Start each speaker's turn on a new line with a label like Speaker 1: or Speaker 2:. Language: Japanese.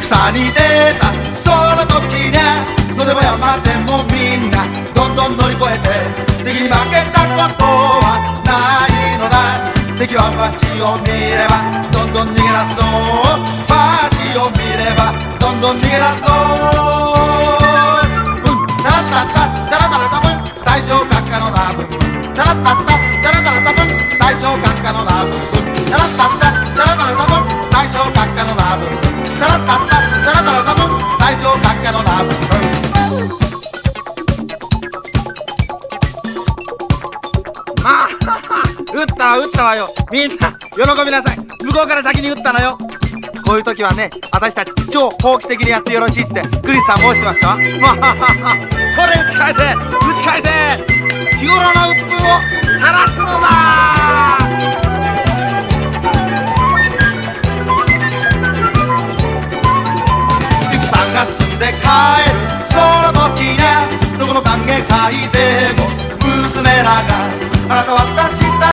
Speaker 1: 戦に出たその時にゃどでも山でもみんなどんどん乗り越えて敵に負けたことはないのだ。敵は街を見ればどんどん逃げ出そう街を見ればどんどん逃げ出そうタラッタッタタラタラタブン大将閣下のナブタラッタッタタラタラタブン大将閣下のナブタラッタッタタラタラタブン大将閣下のナブタラッタッタタラタラタブン大将閣下のナブ撃ったわよ。みんな喜びなさい。向こうから先に撃ったのよ。こういう時はね、私たち超法規的にやってよろしいってクリスさん申してましたわ。それ打ち返せ打ち返せ、日頃の鬱憤を晴らすのだ。戦が済んで帰